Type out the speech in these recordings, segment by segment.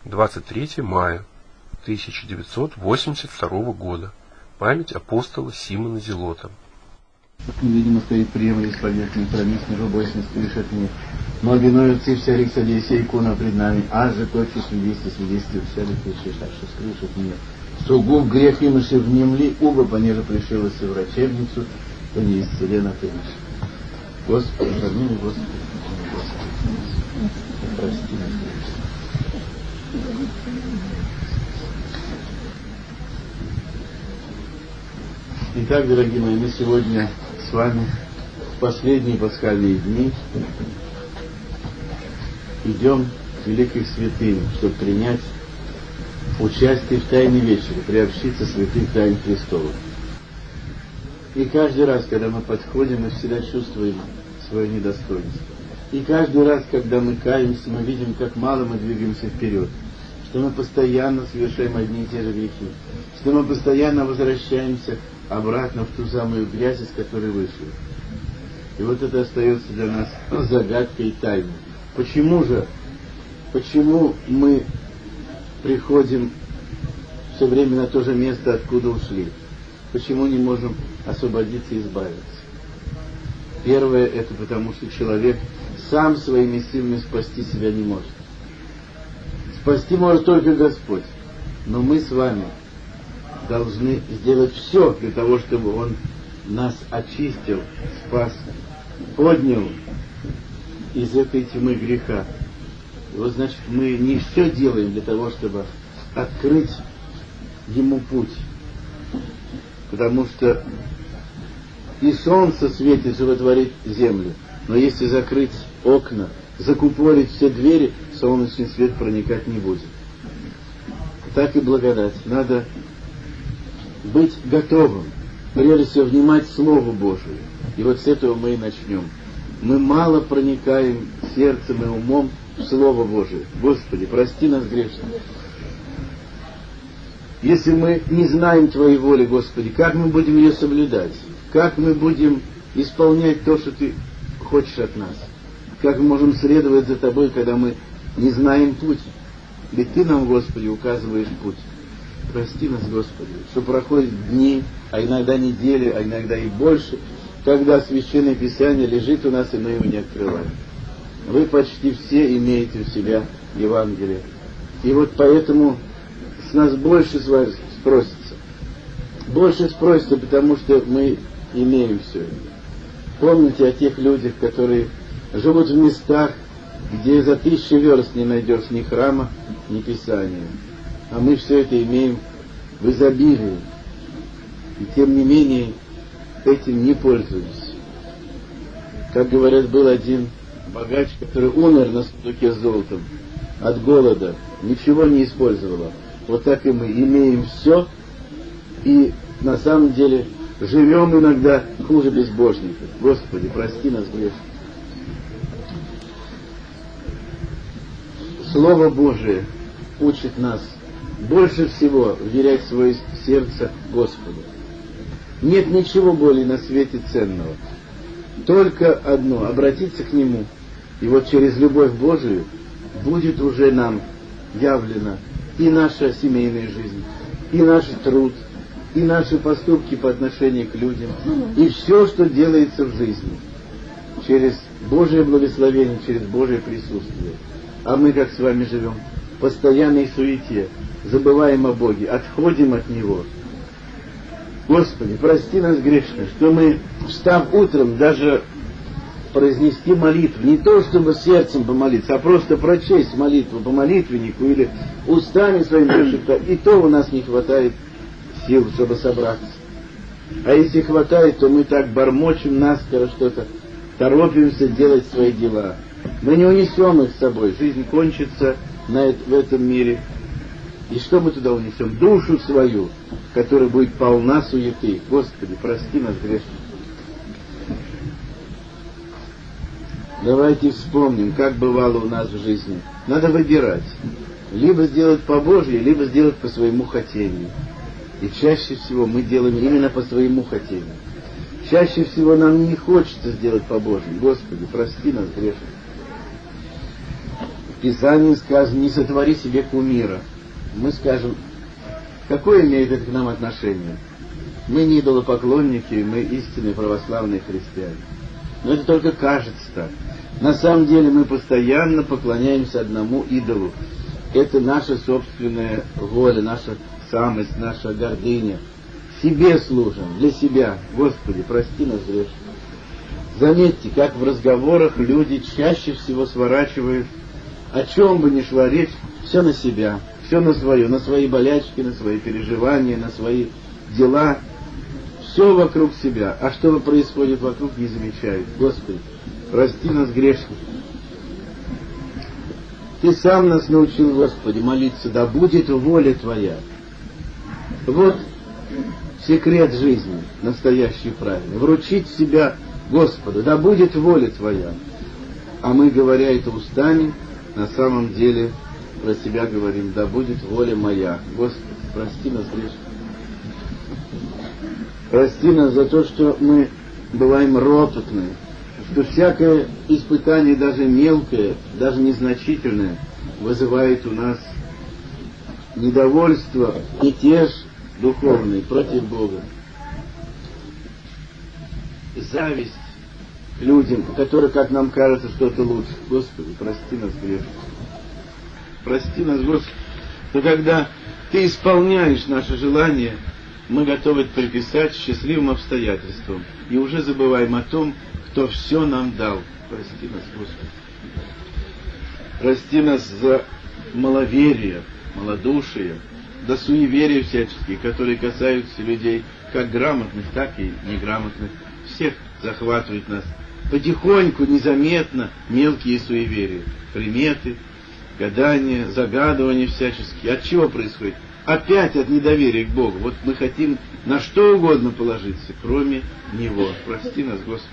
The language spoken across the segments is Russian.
23 мая 1982 года. Память апостола Симона Зелота. Невидимо стоит приемле исповедный хранить межобойственность решетными. Ноги ноются, вся рик садейся икона пред нами, аж же точно свидетельствие вся ли пришешь, аж что скрышет мне. Сугуб грех имыши внемли, уба понеже пришилась в врачебницу, то не исцелена ты наш. Господи, помилуй, Господи, Господи, прости нас. Итак, дорогие мои, мы сегодня с вами в последние пасхальные дни идем к великих святынь, чтобы принять участие в Тайне Вечери, приобщиться святых тайн Христовых. И каждый раз, когда мы подходим, мы всегда чувствуем свое недостоинство. И каждый раз, когда мы каемся, мы видим, как мало мы двигаемся вперед, что мы постоянно совершаем одни и те же грехи, что мы постоянно возвращаемся обратно в ту самую грязь, из которой вышли. И вот это остается для нас загадкой и тайной. Почему мы приходим все время на то же место, откуда ушли? Почему не можем освободиться и избавиться? Первое, это потому, что человек сам своими силами спасти себя не может. Спасти может только Господь. Но мы с вами должны сделать все для того, чтобы Он нас очистил, спас, поднял из этой тьмы греха. И вот значит, мы не все делаем для того, чтобы открыть Ему путь. Потому что и солнце светит, животворит землю. Но если закрыть окна, закупорить все двери, солнечный свет проникать не будет. Так и благодать. Надо быть готовым, прежде всего внимать Слову Божию. И вот с этого мы и начнем. Мы мало проникаем сердцем и умом в Слово Божие. Господи, прости нас грешных. Если мы не знаем Твоей воли, Господи, как мы будем ее соблюдать? Как мы будем исполнять то, что Ты хочешь от нас? Как мы можем следовать за Тобой, когда мы не знаем путь? Ведь Ты нам, Господи, указываешь путь. Прости нас, Господи, что проходят дни, а иногда недели, а иногда и больше, когда Священное Писание лежит у нас, и мы его не открываем. Вы почти все имеете у себя Евангелие. И вот поэтому с нас больше спросится. Больше спросится, потому что мы имеем все это. Помните о тех людях, которые живут в местах, где за 1000 верст не найдешь ни храма, ни Писания. А мы все это имеем в изобилии. И тем не менее этим не пользуемся. Как говорят, был один богач, который умер на сундуке с золотом от голода, ничего не использовал. Вот так и мы имеем все, и на самом деле живем иногда хуже безбожников. Господи, прости нас грешных. Слово Божие учит нас больше всего вверять свое сердце Господу. Нет ничего более на свете ценного. Только одно — обратиться к Нему. И вот через любовь Божию будет уже нам явлена и наша семейная жизнь, и наш труд, и наши поступки по отношению к людям, и все, что делается в жизни. Через Божие благословение, через Божие присутствие. А мы как с вами живем? В постоянной суете, забываем о Боге, отходим от Него. Господи, прости нас грешных, что мы, встав утром, даже произнести молитву, не то чтобы сердцем помолиться, а просто прочесть молитву по молитвеннику или устами своими прошептать, и то у нас не хватает сил, чтобы собраться. А если хватает, то мы так бормочем наскоро что-то, торопимся делать свои дела. Мы не унесем их с собой, жизнь кончится в этом мире. И что мы туда унесем? Душу свою, которая будет полна суеты. Господи, прости нас грешных. Давайте вспомним, как бывало у нас в жизни. Надо выбирать. Либо сделать по Божьей, либо сделать по своему хотению. И чаще всего мы делаем именно по своему хотению. Чаще всего нам не хочется сделать по Божьей. Господи, прости нас грешных. В Писании сказано: не сотвори себе кумира. Мы скажем, какое имеет это к нам отношение? Мы не идолопоклонники, мы истинные православные христиане. Но это только кажется так. На самом деле мы постоянно поклоняемся одному идолу. Это наша собственная воля, наша самость, наша гордыня. Себе служим, для себя. Господи, прости нас грешных. Заметьте, как в разговорах люди чаще всего сворачивают, о чем бы ни шла речь, все на себя, все на свое, на свои болячки, на свои переживания, на свои дела. Все вокруг себя, а что происходит вокруг, не замечают. Господи, прости нас грешных. Ты сам нас научил, Господи, молиться: да будет воля Твоя. Вот секрет жизни, настоящий, правильный. Вручить себя Господу: да будет воля Твоя. А мы, говоря это устами, на самом деле про себя говорим: да будет воля моя. Господи, прости нас грешных. Прости нас за то, что мы бываем ропотны, что всякое испытание, даже мелкое, даже незначительное, вызывает у нас недовольство, мятеж духовный против Бога. Зависть к людям, которые, как нам кажется, что-то лучше. Господи, прости нас грешных. Прости нас, Господи, что когда Ты исполняешь наши желания, мы готовы это приписать счастливым обстоятельствам и уже забываем о том, кто все нам дал. Прости нас, Господи. Прости нас за маловерие, малодушие, за суеверия всяческие, которые касаются людей, как грамотных, так и неграмотных. Всех захватывают нас потихоньку, незаметно, мелкие суеверия, приметы, гадания, загадывания всяческие. От чего происходит? Опять от недоверия к Богу. Вот мы хотим на что угодно положиться, кроме Него. Прости нас, Господи,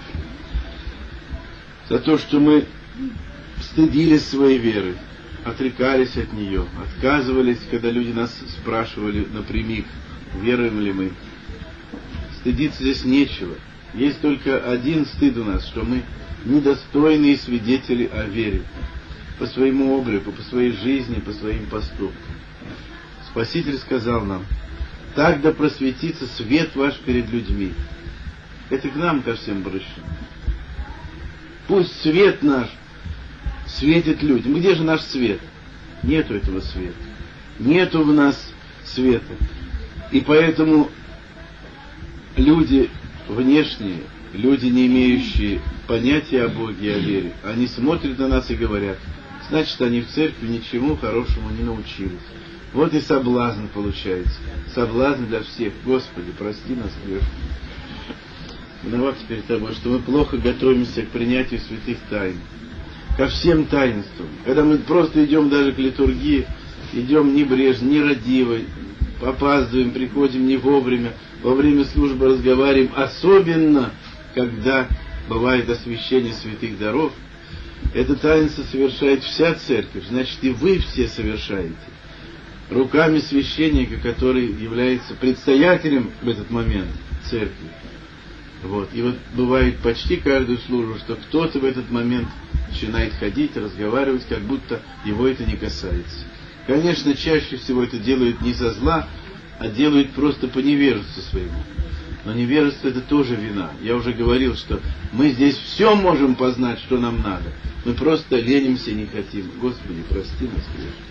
за то, что мы стыдились своей веры, отрекались от нее, отказывались, когда люди нас спрашивали напрямик, веруем ли мы. Стыдиться здесь нечего. Есть только один стыд у нас, что мы недостойные свидетели о вере. По своему облику, по своей жизни, по своим поступкам. Спаситель сказал нам: так да просветится свет ваш перед людьми. Это к нам ко всем обращено. Пусть свет наш светит людям. Где же наш свет? Нету этого света. Нету в нас света. И поэтому люди внешние, люди, не имеющие понятия о Боге и о вере, они смотрят на нас и говорят: значит, они в церкви ничему хорошему не научились. Вот и соблазн получается. Соблазн для всех. Господи, прости нас грешных. Виноват перед Тобой, что мы плохо готовимся к принятию святых тайн, ко всем таинствам. Когда мы просто идем даже к литургии, идем небрежно, нерадиво, опаздываем, приходим не вовремя, во время службы разговариваем, особенно когда бывает освящение святых даров. Это таинство совершает вся церковь, значит, и вы все совершаете. Руками священника, который является предстоятелем в этот момент церкви. Вот. И вот бывает почти каждую службу, что кто-то в этот момент начинает ходить, разговаривать, как будто его это не касается. Конечно, чаще всего это делают не со зла, а делают просто по невежеству своему. Но невежество — это тоже вина. Я уже говорил, что мы здесь все можем познать, что нам надо. Мы просто ленимся и не хотим. Господи, прости нас, грешных.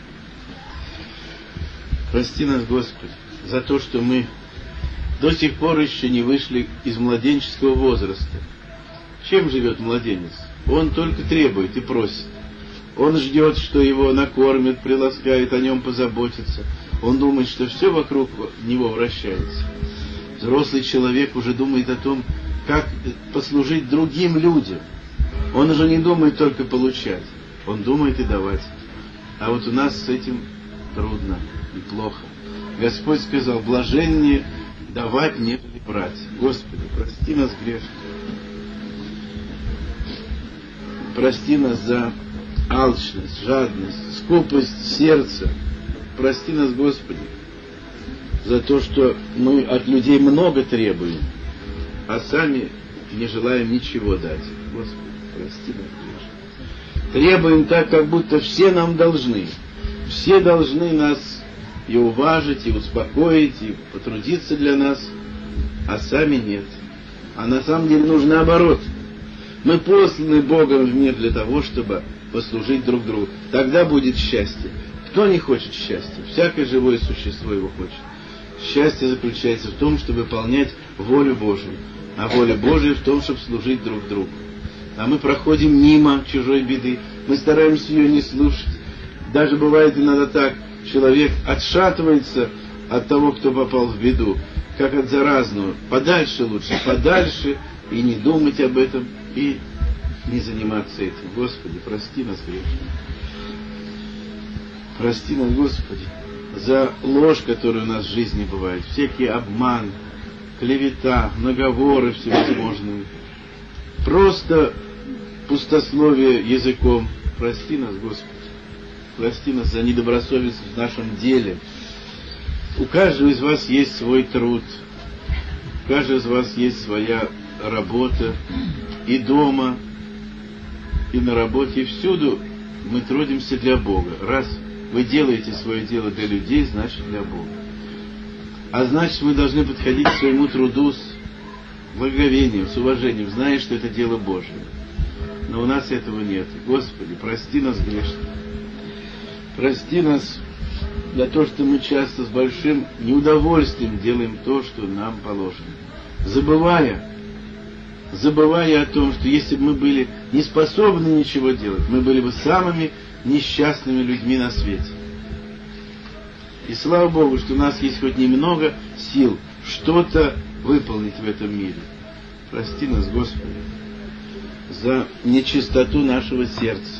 Прости нас, Господи, за то, что мы до сих пор еще не вышли из младенческого возраста. Чем живет младенец? Он только требует и просит. Он ждет, что его накормят, приласкают, о нем позаботятся. Он думает, что все вокруг него вращается. Взрослый человек уже думает о том, как послужить другим людям. Он уже не думает только получать, он думает и давать. А вот у нас с этим трудно и плохо. Господь сказал: блаженнее давать, нежели брать. Господи, прости нас грешных. Прости нас за алчность, жадность, скупость сердца. Прости нас, Господи, за то, что мы от людей много требуем, а сами не желаем ничего дать. Господи, прости нас грешных. Требуем так, как будто все нам должны. Все должны нас и уважить, и успокоить, и потрудиться для нас, а сами нет. А на самом деле нужно наоборот. Мы посланы Богом в мир для того, чтобы послужить друг другу. Тогда будет счастье. Кто не хочет счастья? Всякое живое существо его хочет. Счастье заключается в том, чтобы выполнять волю Божию. А воля Божия в том, чтобы служить друг другу. А мы проходим мимо чужой беды. Мы стараемся ее не слушать. Даже бывает иногда так, человек отшатывается от того, кто попал в беду, как от заразного. Подальше лучше, подальше, и не думать об этом, и не заниматься этим. Господи, прости нас, грешных. Прости нас, Господи, за ложь, которая у нас в жизни бывает. Всякий обман, клевета, наговоры всевозможные. Просто пустословие языком. Прости нас, Господи. Прости нас за недобросовестность в нашем деле. У каждого из вас есть свой труд. У каждого из вас есть своя работа. И дома, и на работе, и всюду мы трудимся для Бога. Раз вы делаете свое дело для людей, значит для Бога. А значит, мы должны подходить к своему труду с благоговением, с уважением, зная, что это дело Божие. Но у нас этого нет. Господи, прости нас, грешных. Прости нас за то, что мы часто с большим неудовольствием делаем то, что нам положено. Забывая о том, что если бы мы были не способны ничего делать, мы были бы самыми несчастными людьми на свете. И слава Богу, что у нас есть хоть немного сил что-то выполнить в этом мире. Прости нас, Господи, за нечистоту нашего сердца.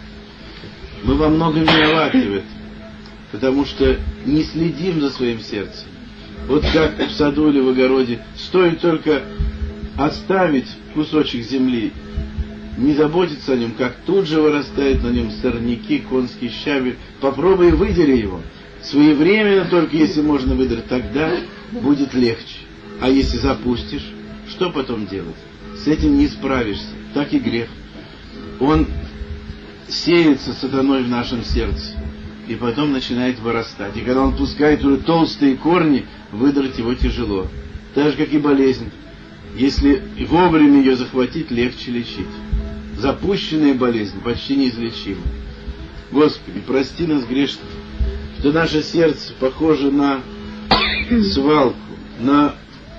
Мы во многом виноваты в этом, потому что не следим за своим сердцем. Вот как в саду или в огороде, стоит только оставить кусочек земли, не заботиться о нем, как тут же вырастают на нем сорняки, конский щавель. Попробуй выдери его. Своевременно, только если можно выдрать, тогда будет легче. А если запустишь, что потом делать? С этим не справишься. Так и грех. Он сеется сатаной в нашем сердце и потом начинает вырастать. И когда он пускает уже толстые корни, выдрать его тяжело. Так же, как и болезнь. Если вовремя ее захватить, легче лечить. Запущенная болезнь почти неизлечима. Господи, прости нас, грешных, что наше сердце похоже на свалку, на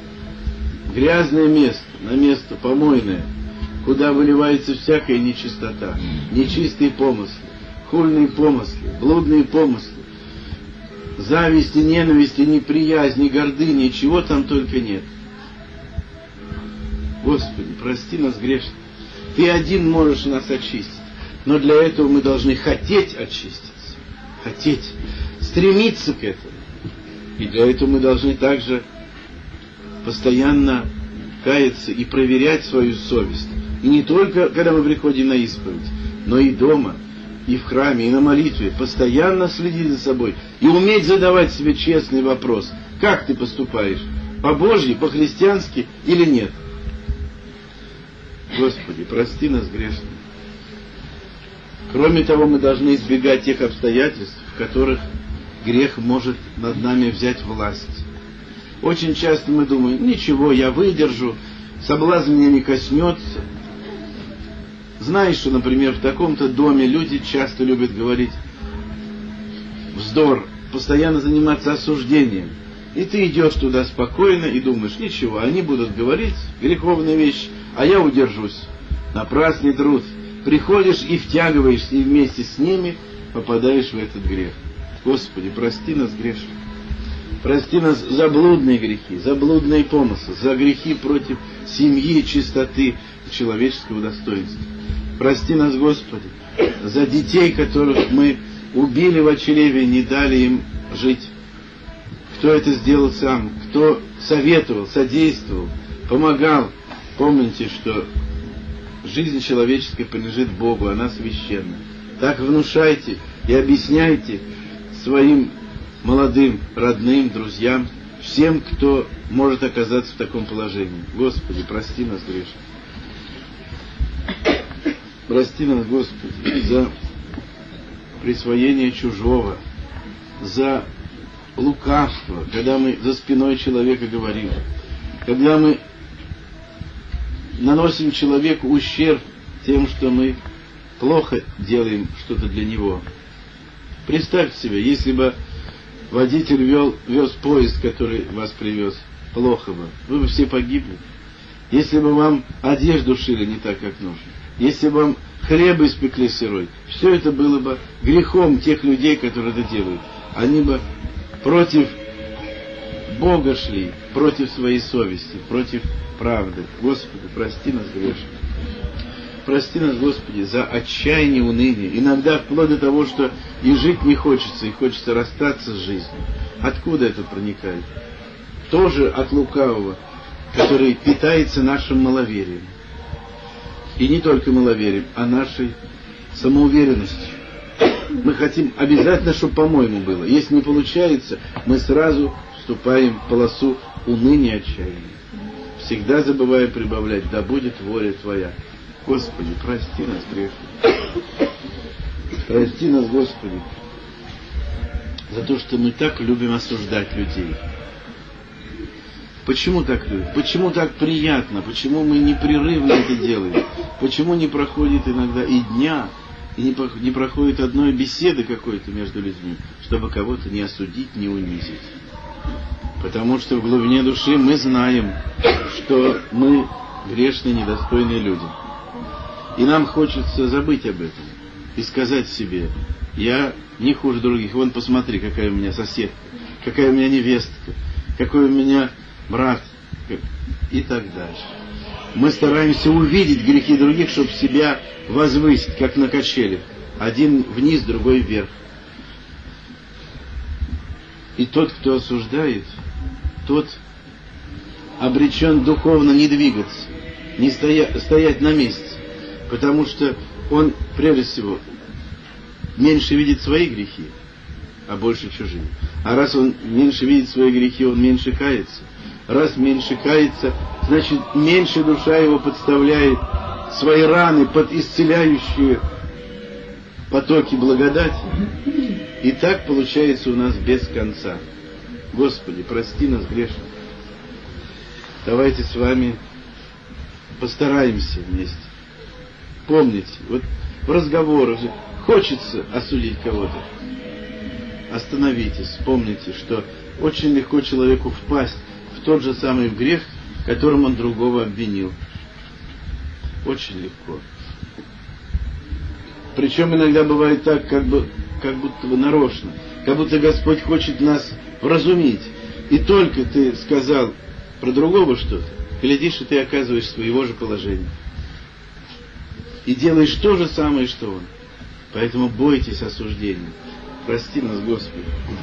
грязное место, на место помойное, куда выливается всякая нечистота, нечистые помыслы, хульные помыслы, блудные помыслы, зависть и ненависть, и неприязнь, и гордыня, чего там только нет. Господи, прости нас, грешных. Ты один можешь нас очистить. Но для этого мы должны хотеть очиститься. Хотеть. Стремиться к этому. И для этого мы должны также постоянно каяться и проверять свою совесть. И не только, когда мы приходим на исповедь, но и дома, и в храме, и на молитве. Постоянно следить за собой. И уметь задавать себе честный вопрос. Как ты поступаешь? По-божьи, по-христиански или нет? Господи, прости нас, грешных. Кроме того, мы должны избегать тех обстоятельств, в которых грех может над нами взять власть. Очень часто мы думаем, ничего, я выдержу, соблазн меня не коснется. Знаешь, что, например, в таком-то доме люди часто любят говорить вздор, постоянно заниматься осуждением. И ты идешь туда спокойно и думаешь, ничего, они будут говорить греховные вещи, а я удержусь. Напрасный труд. Приходишь и втягиваешься, и вместе с ними попадаешь в этот грех. Господи, прости нас, грешных. Прости нас за блудные грехи, за блудные помыслы, за грехи против семьи, чистоты и человеческого достоинства. Прости нас, Господи, за детей, которых мы убили в чреве, не дали им жить. Кто это сделал сам, кто советовал, содействовал, помогал. Помните, что жизнь человеческая принадлежит Богу, она священна. Так внушайте и объясняйте своим молодым, родным, друзьям, всем, кто может оказаться в таком положении. Господи, прости нас, грешных. Прости нас, Господи, за присвоение чужого, за лукавство, когда мы за спиной человека говорим, когда мы наносим человеку ущерб тем, что мы плохо делаем что-то для него. Представьте себе, если бы водитель вез поезд, который вас привез, плохо бы, вы бы все погибли. Если бы вам одежду шили не так, как нужно, если бы вам хлеб испекли сырой, все это было бы грехом тех людей, которые это делают. Они бы против Бога шли, против своей совести, против правды. Господи, прости нас, грешных. Прости нас, Господи, за отчаяние, уныние. Иногда вплоть до того, что и жить не хочется, и хочется расстаться с жизнью. Откуда это проникает? Тоже от лукавого, который питается нашим маловерием. И не только маловерием, а нашей самоуверенностью. Мы хотим обязательно, чтобы по-моему было. Если не получается, мы сразу вступаем в полосу уныния и отчаяния. Всегда забывая прибавлять: да будет воля Твоя. Господи, прости нас, грешных. Прости нас, Господи, за то, что мы так любим осуждать людей. Почему так любим? Почему так приятно? Почему мы непрерывно это делаем? Почему не проходит иногда и дня, и не проходит одной беседы какой-то между людьми, чтобы кого-то не осудить, не унизить? Потому что в глубине души мы знаем, что мы грешные, недостойные люди. И нам хочется забыть об этом и сказать себе: я не хуже других. Вон посмотри, какая у меня соседка, какая у меня невестка, какой у меня брат и так дальше. Мы стараемся увидеть грехи других, чтобы себя возвысить, как на качелях. Один вниз, другой вверх. И тот, кто осуждает, тот обречен духовно не двигаться, не стоять на месте. Потому что он, прежде всего, меньше видит свои грехи, а больше чужие. А раз он меньше видит свои грехи, он меньше кается. Раз меньше кается, значит, меньше душа его подставляет свои раны под исцеляющие потоки благодати. И так получается у нас без конца. Господи, прости нас, грешных. Давайте с вами постараемся вместе. Помните, вот в разговорах хочется осудить кого-то. Остановитесь, вспомните, что очень легко человеку впасть в тот же самый грех, которым он другого обвинил. Очень легко. Причем иногда бывает так, как будто бы нарочно, как будто Господь хочет нас вразумить. И только ты сказал про другого что-то, глядишь, и ты оказываешься в его же положении. И делаешь то же самое, что он. Поэтому бойтесь осуждения. Прости нас, Господи.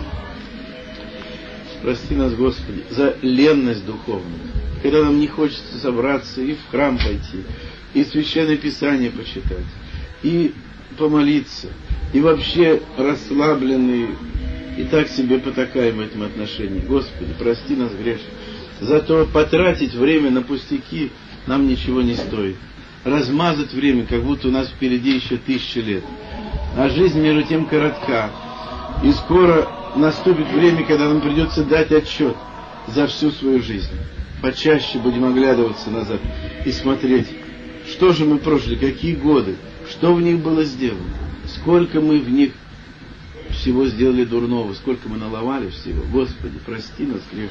Прости нас, Господи, за ленность духовную. Когда нам не хочется собраться и в храм пойти, и Священное Писание почитать, и помолиться, и вообще расслабленные, и так себе потакаем в этом отношении. Господи, прости нас, грешных. Зато потратить время на пустяки нам ничего не стоит. Размазать время, как будто у нас впереди еще 1000 лет. А жизнь, между тем, коротка. И скоро наступит время, когда нам придется дать отчет за всю свою жизнь. Почаще будем оглядываться назад и смотреть, что же мы прожили, какие годы, что в них было сделано, сколько мы в них всего сделали дурного, сколько мы наломали всего. Господи, прости нас, грешных.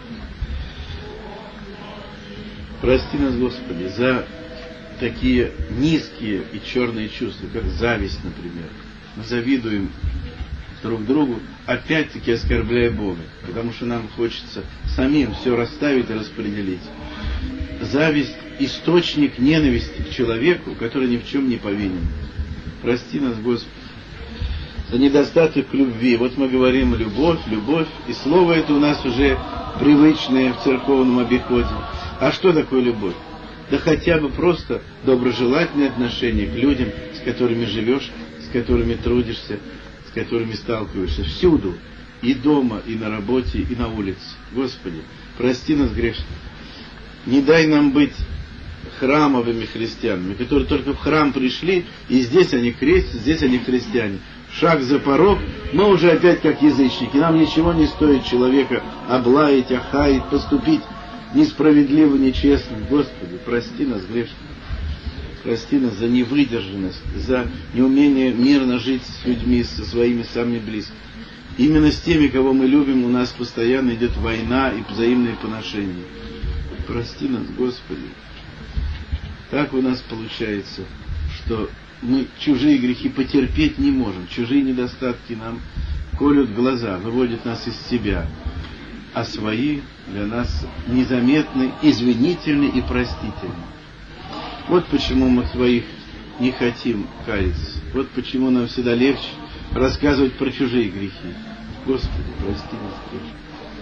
Прости нас, Господи, за такие низкие и черные чувства, как зависть, например. Мы завидуем друг другу, опять-таки оскорбляя Бога, потому что нам хочется самим все расставить и распределить. Зависть – источник ненависти к человеку, который ни в чем не повинен. Прости нас, Господи, за недостаток любви. Вот мы говорим любовь, любовь, и слово это у нас уже привычное в церковном обиходе. А что такое любовь? Да хотя бы просто доброжелательное отношение к людям, с которыми живешь, с которыми трудишься, с которыми сталкиваешься. Всюду. И дома, и на работе, и на улице. Господи, прости нас, грешных. Не дай нам быть храмовыми христианами, которые только в храм пришли, и здесь они крестят, здесь они христиане. Шаг за порог, мы уже опять как язычники. Нам ничего не стоит человека облаять, охаять, поступить несправедливо, нечестно. Господи, прости нас, грешных. Прости нас за невыдержанность, за неумение мирно жить с людьми, со своими самыми близкими. Именно с теми, кого мы любим, у нас постоянно идет война и взаимные поношения. Прости нас, Господи. Так у нас получается, что мы чужие грехи потерпеть не можем, чужие недостатки нам колют глаза, выводят нас из себя, а свои для нас незаметны, извинительны и простительны. Вот почему мы своих не хотим каяться. Вот почему нам всегда легче рассказывать про чужие грехи. Господи, прости нас, грешных.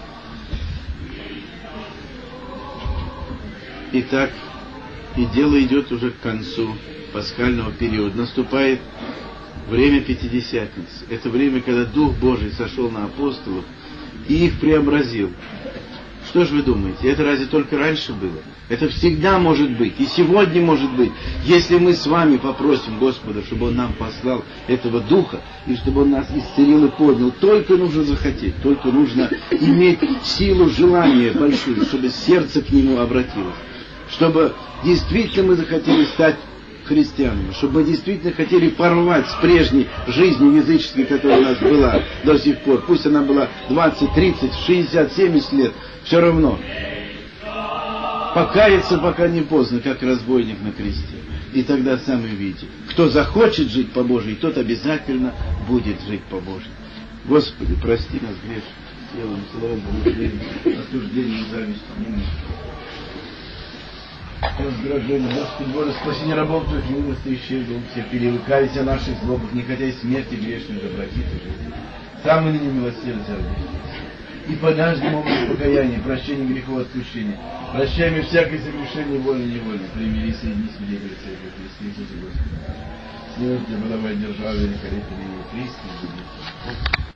Итак, и дело идет уже к концу пасхального периода. Наступает время Пятидесятницы. Это время, когда Дух Божий сошел на апостолов и их преобразил. Что же вы думаете, это разве только раньше было? Это всегда может быть, и сегодня может быть, если мы с вами попросим Господа, чтобы Он нам послал этого Духа, и чтобы Он нас исцелил и поднял. Только нужно захотеть, только нужно иметь силу желания большую, чтобы сердце к Нему обратилось. Чтобы действительно мы захотели стать христианами, чтобы мы действительно хотели порвать с прежней жизнью языческой, которая у нас была до сих пор. Пусть она была 20, 30, 60, 70 лет, все равно. Покаяться пока не поздно, как разбойник на кресте. И тогда сами видите, кто захочет жить по Божьей, тот обязательно будет жить по Божьей. Господи, прости нас, грешных, делаем словом, осуждением, завистью, раздражение. Господи Боже, спаси рабов Твоих, милости исчезли всех, перевыкались о наших злобах, не хотя смерти грешных обратить жизнь. Сам и ныне милосердие. И подождем образ покаяния, прощения грехов, отпущения. Прощаем и всякое согрешение вольно-невольно. Примири соедини свидетелей Церкви Христе Иисусе Господи. Смерть, благовать державе, великолепие, Христе,